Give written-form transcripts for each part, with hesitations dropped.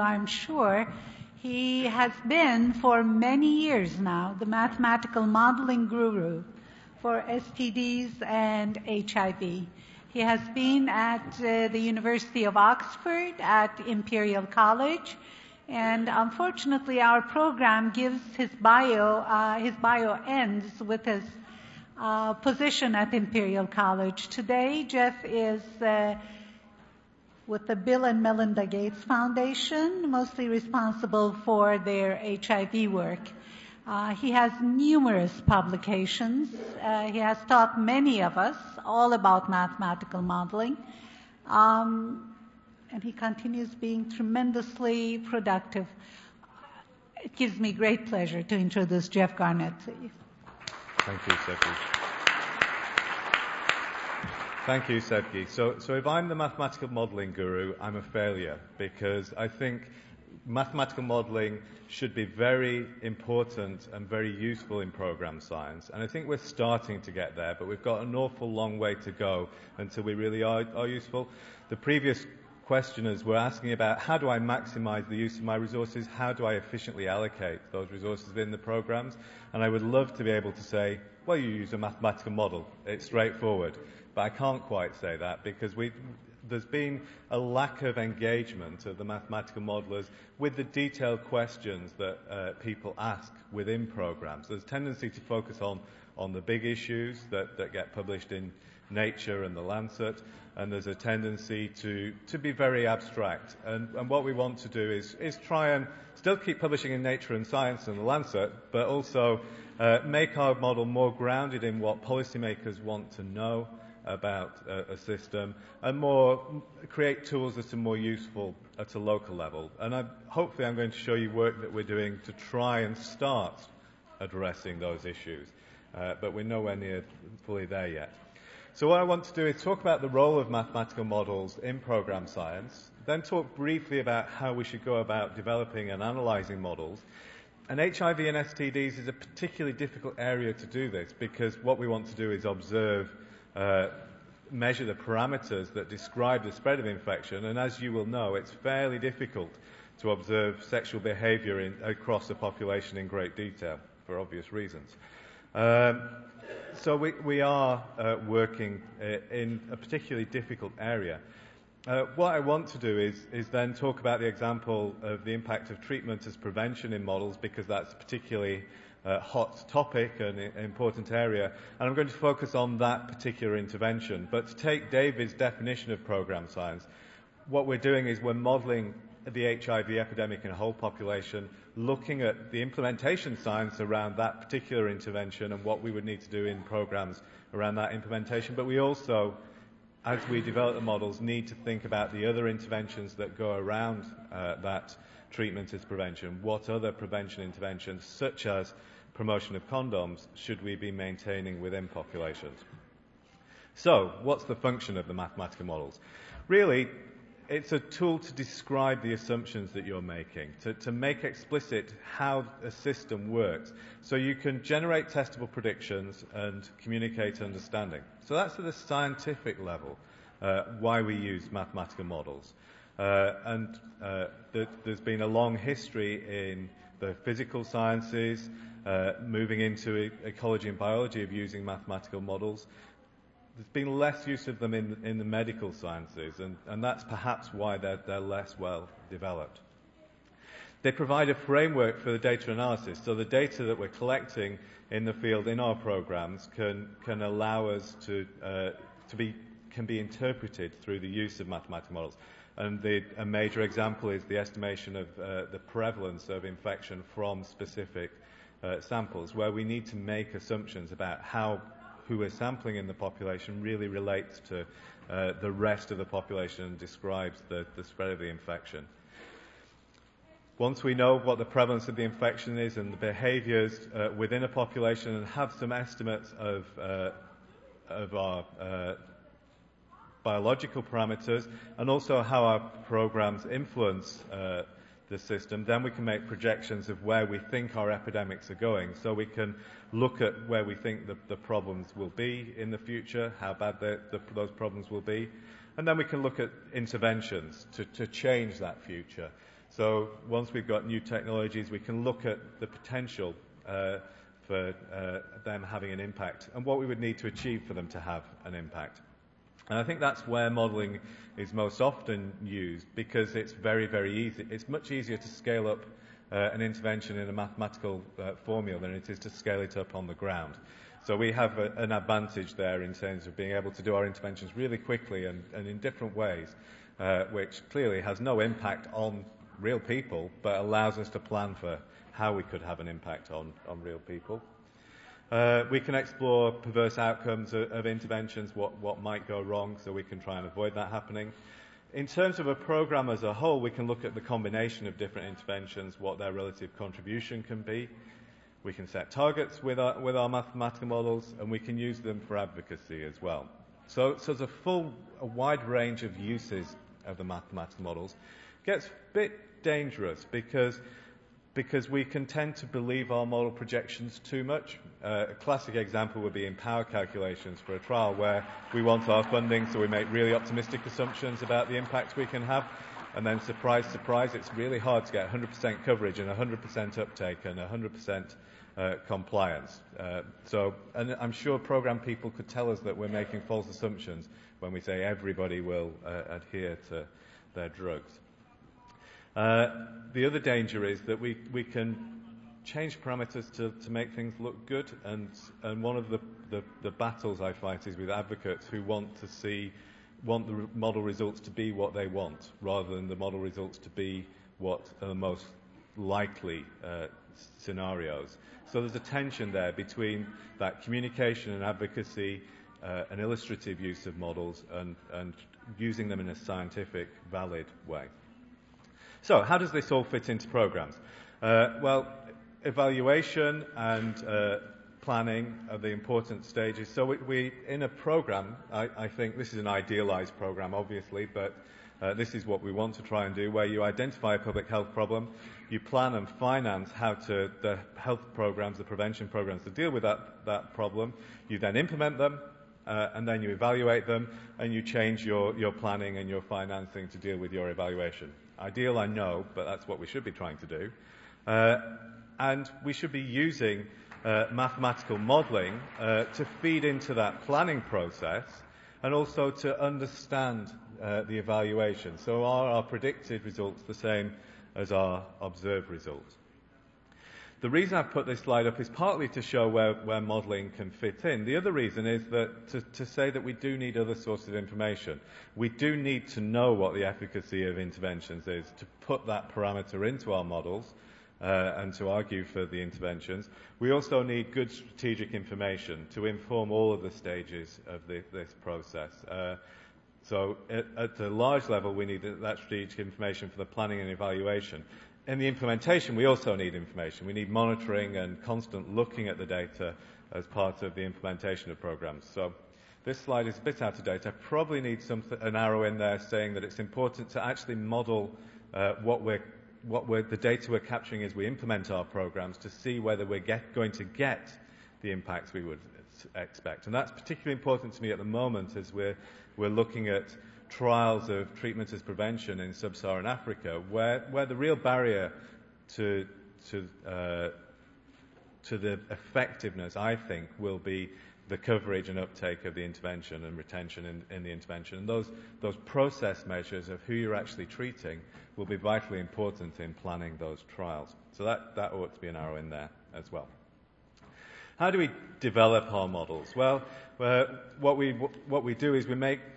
so I'm sure he has been for many years now the mathematical modeling guru for STDs and HIV. He has been at the University of Oxford, at Imperial College, and unfortunately our program gives his bio ends with his position at Imperial College. Today, Jeff is with the Bill and Melinda Gates Foundation, mostly responsible for their HIV work. He has numerous publications. He has taught many of us all about mathematical modeling. And he continues being tremendously productive. It gives me great pleasure to introduce Jeff Garnett to you. Thank you, Sevgi. Thank you, Sevgi. So if I'm the mathematical modeling guru, I'm a failure, because I think mathematical modeling should be very important and very useful in program science. And I think we're starting to get there, but we've got an awful long way to go until we really are useful. The previous questioners were asking about how do I maximize the use of my resources, how do I efficiently allocate those resources within the programs, and I would love to be able to say, well, you use a mathematical model, it's straightforward, but I can't quite say that because there's been a lack of engagement of the mathematical modelers with the detailed questions that people ask within programs. There's a tendency to focus on the big issues that get published in Nature and The Lancet, and there's a tendency to be very abstract. And what we want to do is try and still keep publishing in Nature and Science and The Lancet, but also make our model more grounded in what policymakers want to know about a system, and more create tools that are more useful at a local level. And hopefully I'm going to show you work that we're doing to try and start addressing those issues. But we're nowhere near fully there yet. So what I want to do is talk about the role of mathematical models in program science, then talk briefly about how we should go about developing and analysing models. And HIV and STDs is a particularly difficult area to do this, because what we want to do is measure the parameters that describe the spread of infection, and as you will know, it's fairly difficult to observe sexual behaviour across a population in great detail, for obvious reasons. So we are working in a particularly difficult area. What I want to do is then talk about the example of the impact of treatment as prevention in models, because that's a particularly hot topic and important area, and I'm going to focus on that particular intervention. But to take David's definition of program science, what we're doing is we're modelling the HIV epidemic in a whole population, looking at the implementation science around that particular intervention and what we would need to do in programs around that implementation. But we also, as we develop the models, need to think about the other interventions that go around that treatment as prevention. What other prevention interventions, such as promotion of condoms, should we be maintaining within populations? So, what's the function of the mathematical models? Really, it's a tool to describe the assumptions that you're making, to make explicit how a system works, so you can generate testable predictions and communicate understanding. So that's at the scientific level, why we use mathematical models. There's been a long history in the physical sciences, moving into ecology and biology, of using mathematical models. There's been less use of them in the medical sciences, and that's perhaps why they're less well developed. They provide a framework for the data analysis, so the data that we're collecting in the field in our programs can allow us can be interpreted through the use of mathematical models. And a major example is the estimation of the prevalence of infection from specific samples, where we need to make assumptions about how who we're sampling in the population really relates to the rest of the population and describes the spread of the infection. Once we know what the prevalence of the infection is and the behaviours within a population, and have some estimates of our biological parameters, and also how our programs influence the system, then we can make projections of where we think our epidemics are going. So we can look at where we think the problems will be in the future, how bad those problems will be, and then we can look at interventions to change that future. So once we've got new technologies, we can look at the potential for them having an impact and what we would need to achieve for them to have an impact. And I think that's where modelling is most often used, because it's very, very easy. It's much easier to scale up an intervention in a mathematical formula than it is to scale it up on the ground. So we have an advantage there in terms of being able to do our interventions really quickly and in different ways, which clearly has no impact on real people, but allows us to plan for how we could have an impact on real people. We can explore perverse outcomes of interventions, what might go wrong, so we can try and avoid that happening. In terms of a program as a whole, we can look at the combination of different interventions, what their relative contribution can be. We can set targets with our mathematical models, and we can use them for advocacy as well. So there's a wide range of uses of the mathematical models. It gets a bit dangerous because we can tend to believe our model projections too much. A classic example would be in power calculations for a trial where we want our funding, so we make really optimistic assumptions about the impact we can have, and then surprise, surprise, it's really hard to get 100% coverage and 100% uptake and 100% compliance. And I'm sure program people could tell us that we're making false assumptions when we say everybody will adhere to their drugs. The other danger is that we can change parameters to make things look good, and one of the battles I fight is with advocates who want the model results to be what they want, rather than the model results to be what are the most likely scenarios. So there's a tension there between that communication and advocacy, an illustrative use of models, and using them in a scientific, valid way. So how does this all fit into programs? Well, evaluation and planning are the important stages. So we in a program, I think this is an idealized program, obviously, but this is what we want to try and do, where you identify a public health problem, you plan and finance the health programs, the prevention programs to deal with that problem, you then implement them, and then you evaluate them, and you change your planning and your financing to deal with your evaluation. Ideal, I know, but that's what we should be trying to do. And we should be using mathematical modelling to feed into that planning process, and also to understand the evaluation. So are our predicted results the same as our observed results? The reason I've put this slide up is partly to show where modelling can fit in. The other reason is that to say that we do need other sources of information. We do need to know what the efficacy of interventions is to put that parameter into our models and to argue for the interventions. We also need good strategic information to inform all of the stages of this process. So at a large level, we need that strategic information for the planning and evaluation. In the implementation, we also need information. We need monitoring and constant looking at the data as part of the implementation of programs. So this slide is a bit out of date. I probably need an arrow in there saying that it's important to actually model the data we're capturing as we implement our programs to see whether we're going to get the impacts we would expect. And that's particularly important to me at the moment as we're looking at trials of treatment as prevention in sub-Saharan Africa, where the real barrier to the effectiveness, I think, will be the coverage and uptake of the intervention and retention in the intervention. And those process measures of who you're actually treating will be vitally important in planning those trials. So that ought to be an arrow in there as well. How do we develop our models? Well, what we do is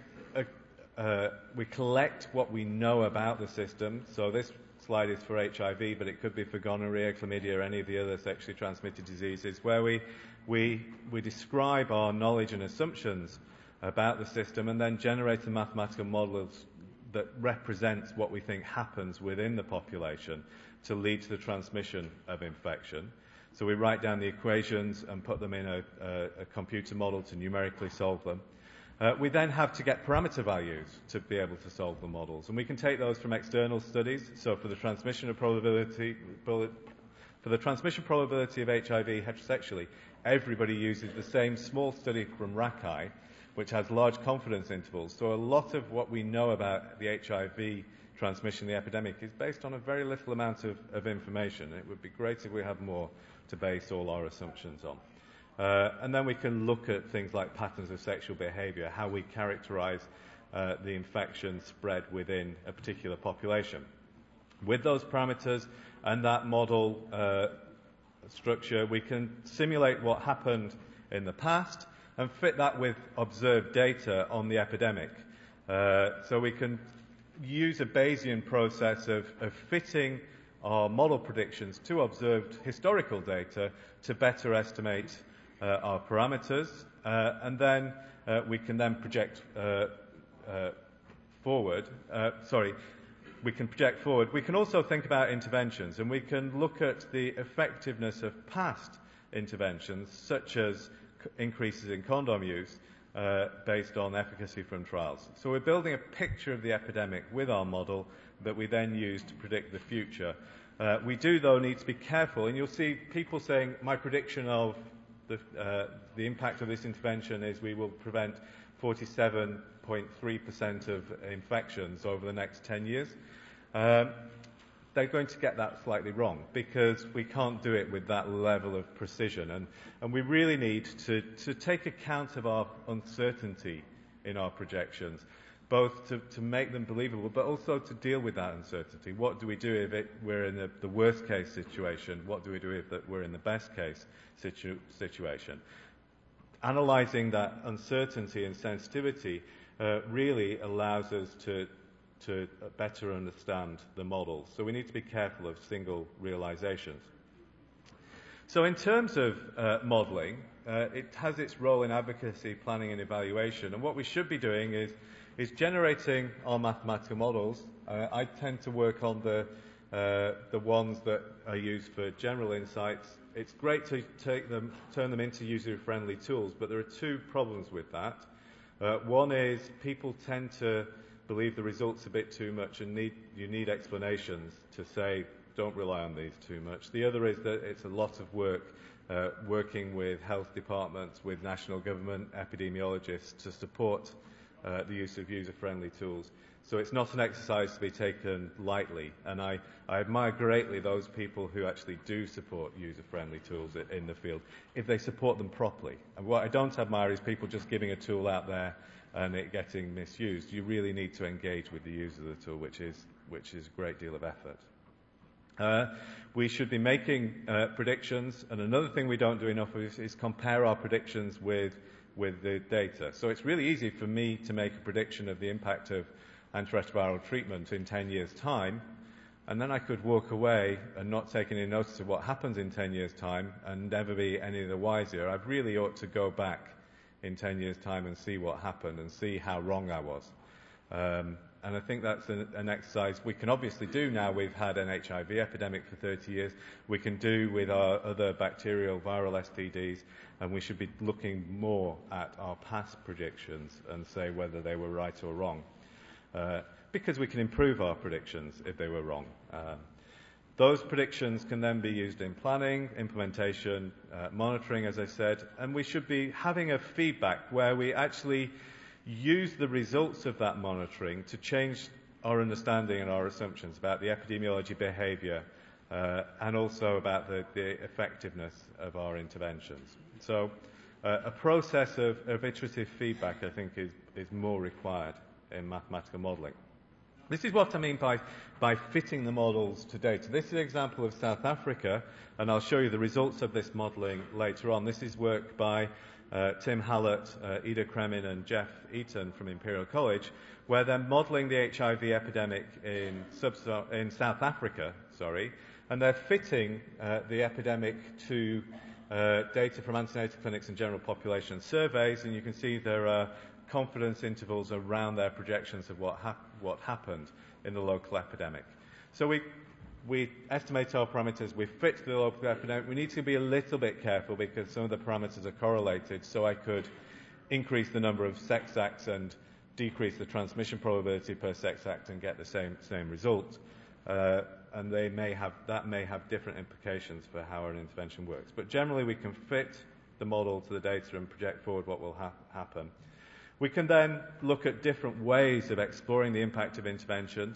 we collect what we know about the system. So this slide is for HIV, but it could be for gonorrhea, chlamydia, or any of the other sexually transmitted diseases, where we describe our knowledge and assumptions about the system and then generate a mathematical model that represents what we think happens within the population to lead to the transmission of infection. So we write down the equations and put them in a computer model to numerically solve them. We then have to get parameter values to be able to solve the models. And we can take those from external studies. So for the transmission probability of HIV heterosexually, everybody uses the same small study from RACI, which has large confidence intervals. So a lot of what we know about the HIV transmission of the epidemic is based on a very little amount of information. It would be great if we had more to base all our assumptions on. And then we can look at things like patterns of sexual behavior, how we characterize the infection spread within a particular population. With those parameters and that model structure, we can simulate what happened in the past and fit that with observed data on the epidemic. So we can use a Bayesian process of fitting our model predictions to observed historical data to better estimate our parameters, and then we can then project forward. We can project forward. We can also think about interventions, and we can look at the effectiveness of past interventions, such as increases in condom use, based on efficacy from trials. So we're building a picture of the epidemic with our model that we then use to predict the future. We do, though, need to be careful, and you'll see people saying, my prediction of the impact of this intervention is we will prevent 47.3% of infections over the next 10 years. They're going to get that slightly wrong because we can't do it with that level of precision. And we really need to take account of our uncertainty in our projections, both to make them believable, but also to deal with that uncertainty. What do we do if we're in the worst case situation? What do we do if we're in the best case situation? Analyzing that uncertainty and sensitivity really allows us to better understand the models. So we need to be careful of single realizations. So in terms of modeling, it has its role in advocacy, planning and evaluation. And what we should be doing is generating our mathematical models. I tend to work on the ones that are used for general insights. It's great to turn them into user-friendly tools, but there are two problems with that. One is people tend to believe the results a bit too much and you need explanations to say, don't rely on these too much. The other is that it's a lot of work working with health departments, with national government epidemiologists to support the use of user-friendly tools. So it's not an exercise to be taken lightly, and I admire greatly those people who actually do support user-friendly tools in the field, if they support them properly. And what I don't admire is people just giving a tool out there and it getting misused. You really need to engage with the user of the tool, which is a great deal of effort. We should be making predictions, and another thing we don't do enough of is compare our predictions with the data. So it's really easy for me to make a prediction of the impact of antiretroviral treatment in 10 years' time, and then I could walk away and not take any notice of what happens in 10 years' time and never be any the wiser. I really ought to go back in 10 years' time and see what happened and see how wrong I was. And I think that's an exercise we can obviously do now. We've had an HIV epidemic for 30 years. We can do with our other bacterial viral STDs, and we should be looking more at our past predictions and say whether they were right or wrong. Because we can improve our predictions if they were wrong. Those predictions can then be used in planning, implementation, monitoring, as I said, and we should be having a feedback where we actually use the results of that monitoring to change our understanding and our assumptions about the epidemiology behavior and also about the effectiveness of our interventions. So a process of iterative feedback, I think, is more required in mathematical modelling. This is what I mean by fitting the models to data. This is an example of South Africa, and I'll show you the results of this modelling later on. This is work by Tim Hallett, Ida Kremin, and Jeff Eaton from Imperial College, where they're modelling the HIV epidemic in South Africa, and they're fitting the epidemic to data from antenatal clinics and general population surveys, and you can see there are confidence intervals around their projections of what happened in the local epidemic. So we estimate our parameters, we fit the local epidemic. We need to be a little bit careful because some of the parameters are correlated, so I could increase the number of sex acts and decrease the transmission probability per sex act and get the same result. And that may have different implications for how an intervention works. But generally we can fit the model to the data and project forward what will happen. We can then look at different ways of exploring the impact of interventions.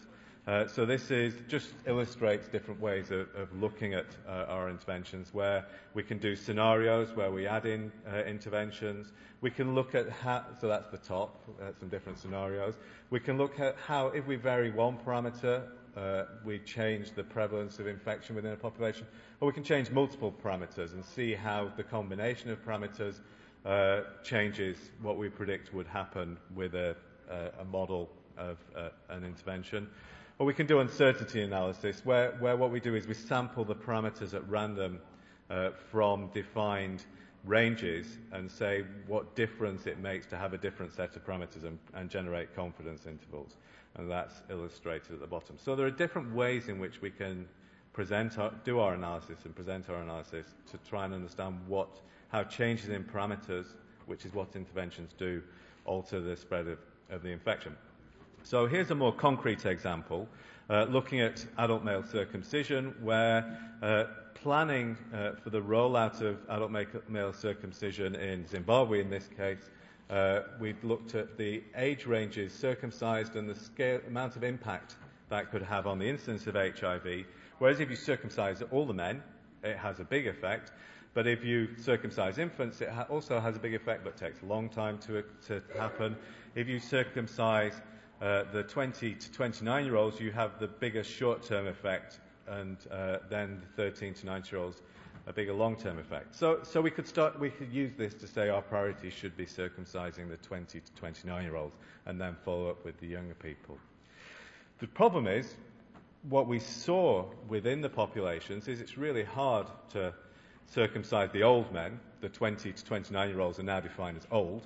So this just illustrates different ways of looking at our interventions, where we can do scenarios where we add in interventions. We can look at so that's the top, some different scenarios. We can look at how, if we vary one parameter, we change the prevalence of infection within a population, or we can change multiple parameters and see how the combination of parameters changes what we predict would happen with a model of an intervention. Or we can do uncertainty analysis, where what we do is we sample the parameters at random from defined ranges and say what difference it makes to have a different set of parameters and generate confidence intervals. And that's illustrated at the bottom. So there are different ways in which we can do our analysis and present our analysis to try and understand how changes in parameters, which is what interventions do, alter the spread of the infection. So here's a more concrete example, looking at adult male circumcision, where planning for the rollout of adult male circumcision in Zimbabwe, in this case, we've looked at the age ranges circumcised and the amount of impact that could have on the incidence of HIV, whereas if you circumcise all the men, it has a big effect. But if you circumcise infants, it also has a big effect, but takes a long time to happen. If you circumcise the 20 to 29-year-olds, you have the bigger short-term effect, and then the 13 to 19-year-olds, a bigger long-term effect. So we could use this to say our priority should be circumcising the 20 to 29-year-olds, and then follow up with the younger people. The problem is, what we saw within the populations is it's really hard to circumcise the old men. The 20 to 29-year-olds are now defined as old.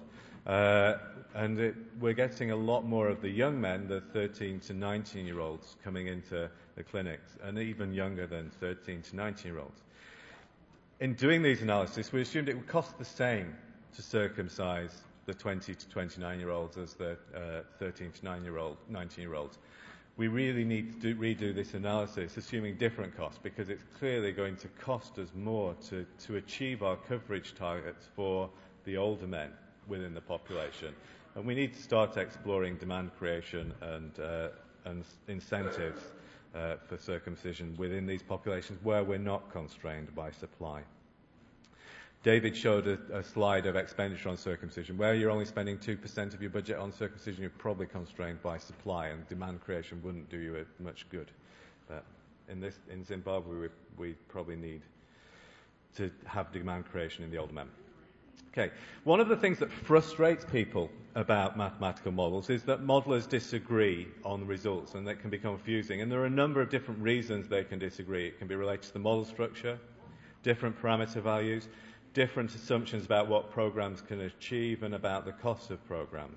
We're getting a lot more of the young men, the 13 to 19-year-olds, coming into the clinics, and even younger than 13 to 19-year-olds. In doing these analyses, we assumed it would cost the same to circumcise the 20 to 29-year-olds as the 13 to 19-year-olds. We really need to redo this analysis, assuming different costs, because it's clearly going to cost us more to achieve our coverage targets for the older men within the population. And we need to start exploring demand creation and incentives for circumcision within these populations where we're not constrained by supply. David showed a slide of expenditure on circumcision. Where you're only spending 2% of your budget on circumcision, you're probably constrained by supply, and demand creation wouldn't do you much good. But in Zimbabwe, we probably need to have demand creation in the older men. Okay, one of the things that frustrates people about mathematical models is that modelers disagree on the results, and that can be confusing. And there are a number of different reasons they can disagree. It can be related to the model structure, different parameter values, different assumptions about what programs can achieve and about the cost of programs.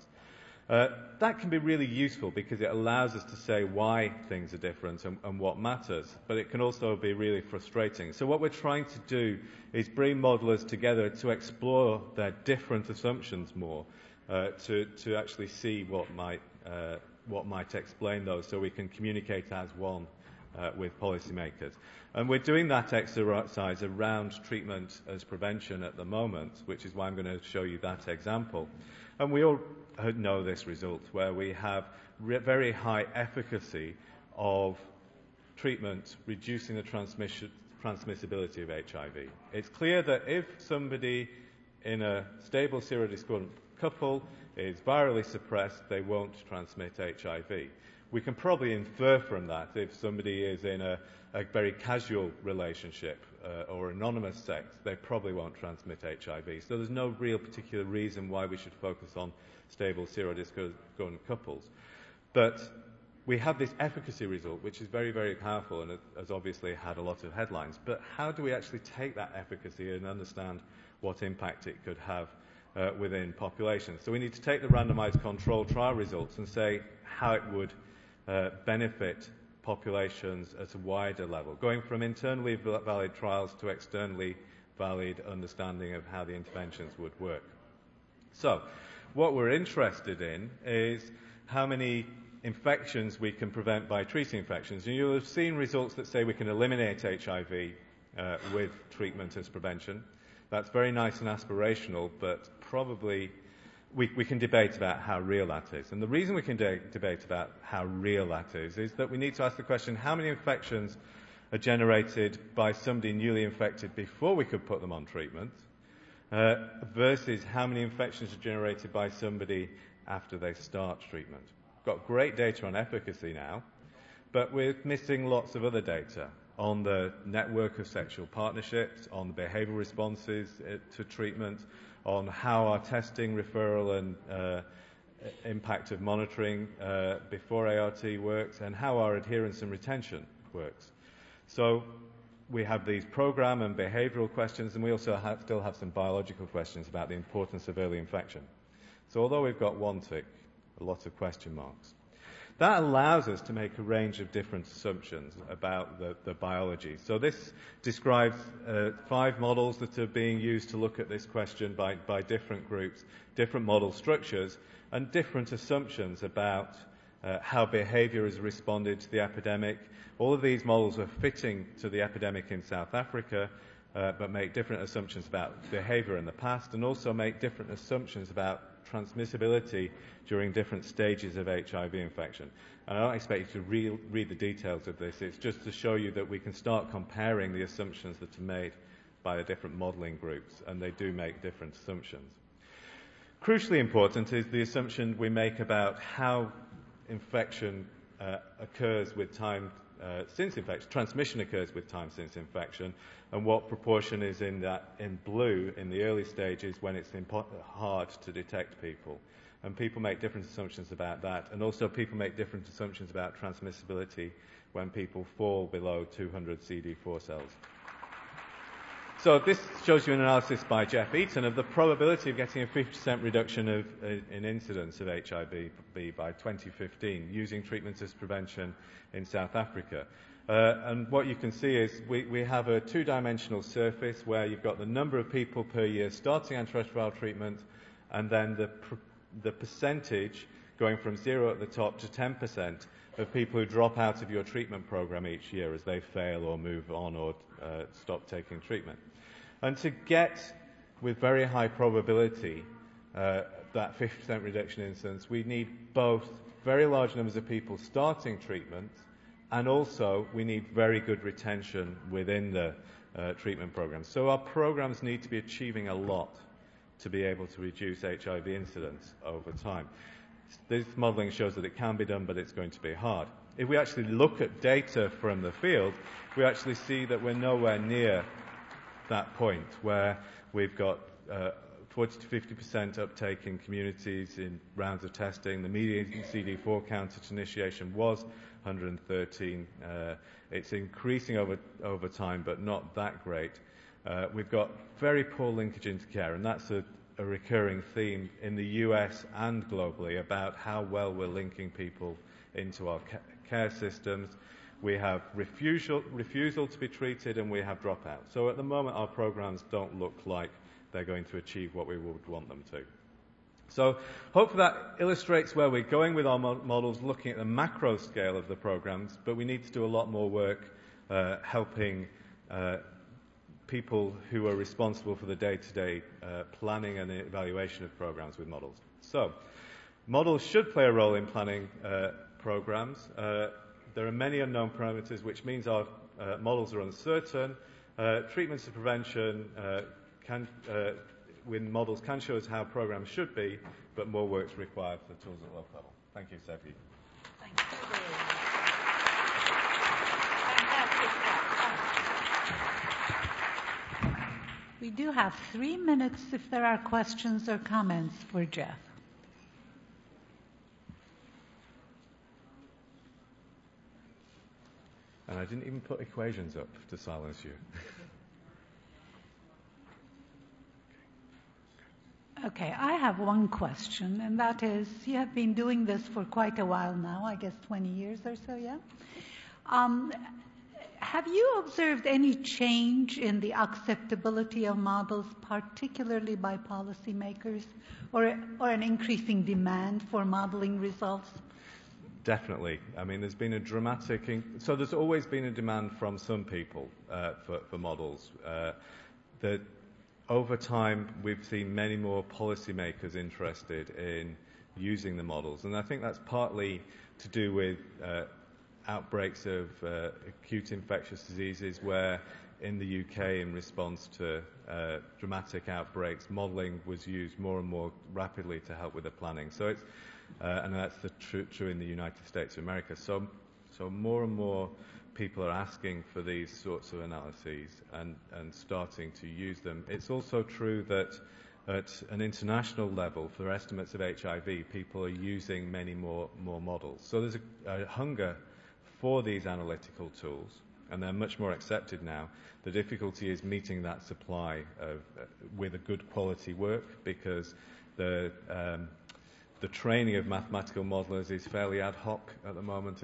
That can be really useful because it allows us to say why things are different and what matters, but it can also be really frustrating. So what we're trying to do is bring modelers together to explore their different assumptions more, to actually see what might explain those, so we can communicate as one with policymakers. And we're doing that exercise around treatment as prevention at the moment, which is why I'm going to show you that example. And we all know this result, where we have very high efficacy of treatment reducing the transmissibility of HIV. It's clear that if somebody in a stable serodiscordant couple is virally suppressed, they won't transmit HIV. We can probably infer from that if somebody is in a very casual relationship or anonymous sex, they probably won't transmit HIV. So there's no real particular reason why we should focus on stable serodiscordant couples. But we have this efficacy result, which is very, very powerful and has obviously had a lot of headlines. But how do we actually take that efficacy and understand what impact it could have within populations? So we need to take the randomized control trial results and say how it would benefit populations at a wider level, going from internally valid trials to externally valid understanding of how the interventions would work. So what we're interested in is how many infections we can prevent by treating infections. And you'll have seen results that say we can eliminate HIV with treatment as prevention. That's very nice and aspirational, but probably we can debate about how real that is. And the reason we can debate about how real that is that we need to ask the question, how many infections are generated by somebody newly infected before we could put them on treatment, versus how many infections are generated by somebody after they start treatment. We've got great data on efficacy now, but we're missing lots of other data on the network of sexual partnerships, on the behavioural responses to treatment, on how our testing, referral and impact of monitoring before ART works, and how our adherence and retention works. So we have these program and behavioural questions, and we also still have some biological questions about the importance of early infection. So although we've got one tick, a lot of question marks. That allows us to make a range of different assumptions about the biology. So this describes 5 models that are being used to look at this question by different groups, different model structures, and different assumptions about how behaviour has responded to the epidemic. All of these models are fitting to the epidemic in South Africa, but make different assumptions about behaviour in the past, and also make different assumptions about transmissibility during different stages of HIV infection. And I don't expect you to read the details of this. It's just to show you that we can start comparing the assumptions that are made by the different modelling groups, and they do make different assumptions. Crucially important is the assumption we make about how infection occurs with time since infection, transmission occurs with time since infection, and what proportion is in blue in the early stages when it's hard to detect people. And people make different assumptions about that, and also people make different assumptions about transmissibility when people fall below 200 CD4 cells. So this shows you an analysis by Jeff Eaton of the probability of getting a 50% reduction in incidence of HIV by 2015 using treatment as prevention in South Africa. And what you can see is we have a 2-dimensional surface where you've got the number of people per year starting antiretroviral treatment, and then the percentage going from 0 at the top to 10% of people who drop out of your treatment program each year as they fail or move on or stop taking treatment. And to get, with very high probability, that 50% reduction in incidence, we need both very large numbers of people starting treatment, and also we need very good retention within the treatment program. So our programs need to be achieving a lot to be able to reduce HIV incidence over time. This modelling shows that it can be done, but it's going to be hard. If we actually look at data from the field, we actually see that we're nowhere near that point where we've got 40 to 50% uptake in communities in rounds of testing. The median CD4 count at initiation was 113. It's increasing over time, but not that great. We've got very poor linkage into care, and that's a recurring theme in the US and globally about how well we're linking people into our care systems. We have refusal to be treated, and we have dropout. So at the moment, our programs don't look like they're going to achieve what we would want them to. So hopefully that illustrates where we're going with our models, looking at the macro scale of the programs, but we need to do a lot more work helping people who are responsible for the day-to-day planning and evaluation of programs with models. So models should play a role in planning programs. There are many unknown parameters, which means our models are uncertain. Treatments of prevention with models can show us how programs should be, but more work is required for the tools at local level. Thank you, Sophie. Thank you. Fantastic. We do have 3 minutes if there are questions or comments for Jeff. And I didn't even put equations up to silence you. Okay, I have one question, and that is, you have been doing this for quite a while now, I guess 20 years or so, yeah? Have you observed any change in the acceptability of models, particularly by policymakers, or an increasing demand for modeling results? Definitely. I mean, there's been a dramatic... So there's always been a demand from some people for models. over time, we've seen many more policymakers interested in using the models, and I think that's partly to do with outbreaks of acute infectious diseases, where in the UK, in response to dramatic outbreaks, modelling was used more and more rapidly to help with the planning. So it's and that's true in the United States of America. So more and more people are asking for these sorts of analyses and starting to use them. It's also true that at an international level, for estimates of HIV, people are using many more models. So there's a hunger for these analytical tools, and they're much more accepted now. The difficulty is meeting that supply with a good quality work, because the training of mathematical modelers is fairly ad hoc at the moment.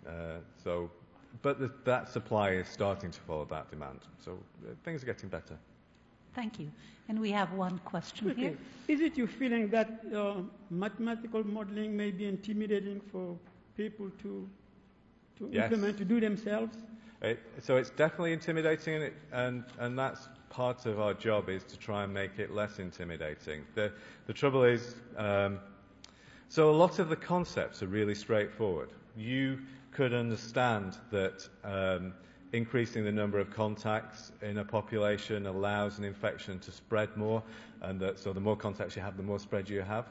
But that supply is starting to follow that demand. So things are getting better. Thank you. And we have one question here. Is it your feeling that mathematical modeling may be intimidating for people to implement, to do themselves? So it's definitely intimidating, and that's part of our job, is to try and make it less intimidating. The trouble is, so a lot of the concepts are really straightforward. You could understand that increasing the number of contacts in a population allows an infection to spread more, and so the more contacts you have, the more spread you have.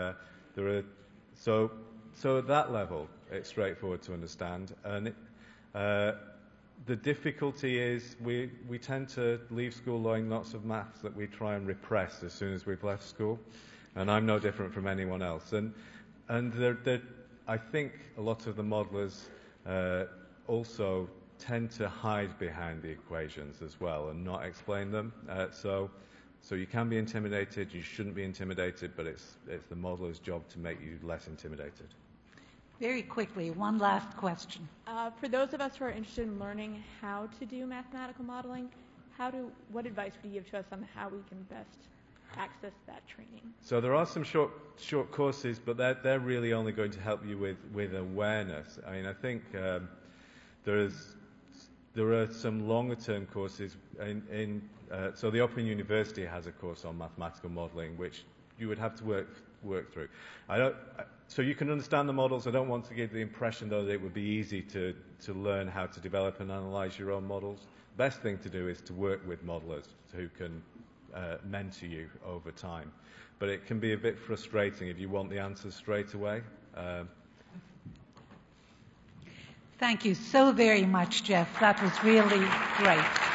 So at that level, it's straightforward to understand. And the difficulty is we tend to leave school knowing lots of maths that we try and repress as soon as we've left school, and I'm no different from anyone else. And I think a lot of the modelers also tend to hide behind the equations as well and not explain them. So you can be intimidated. You shouldn't be intimidated, but it's the modeler's job to make you less intimidated. Very quickly, one last question. For those of us who are interested in learning how to do mathematical modeling, what advice would you give to us on how we can best access that training? So there are some short courses, but they're really only going to help you with awareness. I mean, I think there are some longer-term courses. So the Open University has a course on mathematical modelling, which you would have to work through. So you can understand the models. I don't want to give the impression, though, that it would be easy to learn how to develop and analyse your own models. Best thing to do is to work with modelers who can mentor you over time. But it can be a bit frustrating if you want the answers straight away. Thank you so very much, Jeff. That was really great.